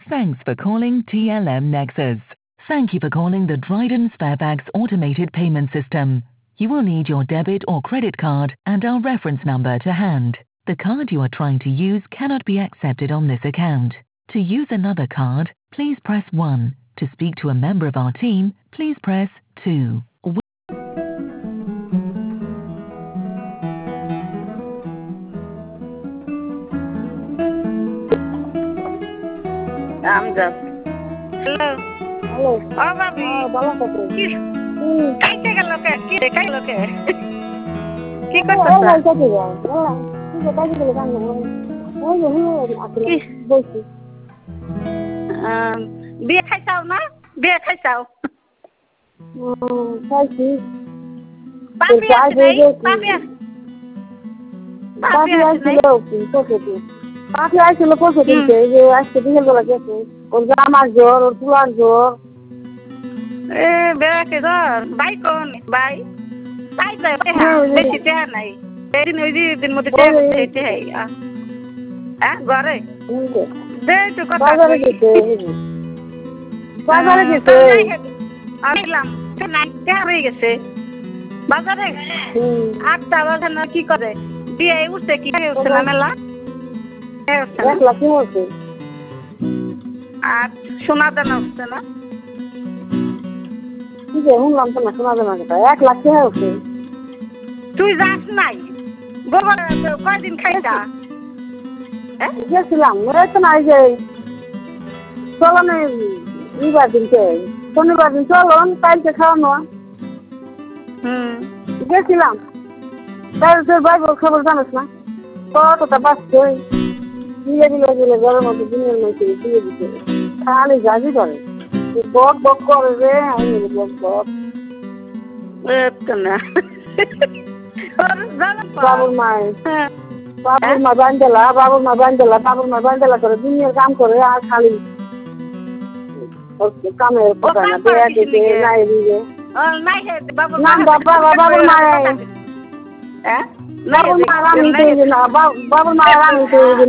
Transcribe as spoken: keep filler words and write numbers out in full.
Thanks for calling T L M Nexus. Thank you for calling the Dryden Sparebags automated payment system. You will need your debit or credit card and our reference number to hand. The card you are trying to use cannot be accepted on this account. To use another card, please press one. To speak to a member of our team, please press two. Amjad hello hello ও ভাবি হ্যাঁ ভালো থাকো কি হুম কাইতে গেল কে কি রে কাইলো কে কি ও করতেছ ভাই কাছে যাও বললাম কি যে কাছে গেলে কাম না ওই যে হুম আসলে কি বলছি আম, বিয়ে খাইছাও না বিয়ে খাইছাও হুম খাইছি পাপি চা আছে দিয়ে নাই গেছি পাপি আছে পাপি পাখি আছে নাই আসছিল পশুতে পাখি আসছিল পশুতে হুম এই যে আজকে বিকেল বেলা গেছে ওর জামার জ্বর ওর তুলার জ্বর এ বেড়াকে ধর বাই কোন বাই বাই যায় হ্যাঁ বেশি টেহা নাই এদিন ওই যে দিন মধ্যে টেহা করতে হইতে হ্যাঁ হ্যাঁ ঘরে দে একটু কথা বাজারে কই গেছে বাজারে গেছে আসলাম নাই টেহা হয়ে গেছে বাজারে হুম আটটা বাজে না কি করে বিয়ে উঠছে কি উঠছে না মেলা উঠছে না এক লাখ কি হচ্ছে আর সোনা দানা উঠছে না কি যে শুনলাম তো না শোনা যাবে না এক লাখ কি হচ্ছে তুই যাস নাই গোবর কয়দিন খাইছা হ্যাঁ গেছিলাম এই তো নাই যে চলনে রবিবার দিনকে শনিবার দিন চলন কালকে খাওয়ানো হুম গেছিলাম তাই তোর ভাই বল খবর জানিস না কতটা বাঁচছে দিয়ে দিলে দিলে ঘরের মধ্যে দিনের মধ্যে দিয়ে দিতে খালি যাবি করে বক বক করে রে আমি বক বক এতো না বাবুর মায় হ্যাঁ বাবুর মা বান্ধেলা বাবুর মা বান্ধেলা বাবুর মা বান্ধেলা করে দুনিয়ার কাম করে আর খালি কামের কথা না দেয়া দিতে নাই দিবে নাই হে বাবুর না বাবা বাবুর মায় হ্যাঁ বাবুর মা রামিতে না বাবুর মা রামিতে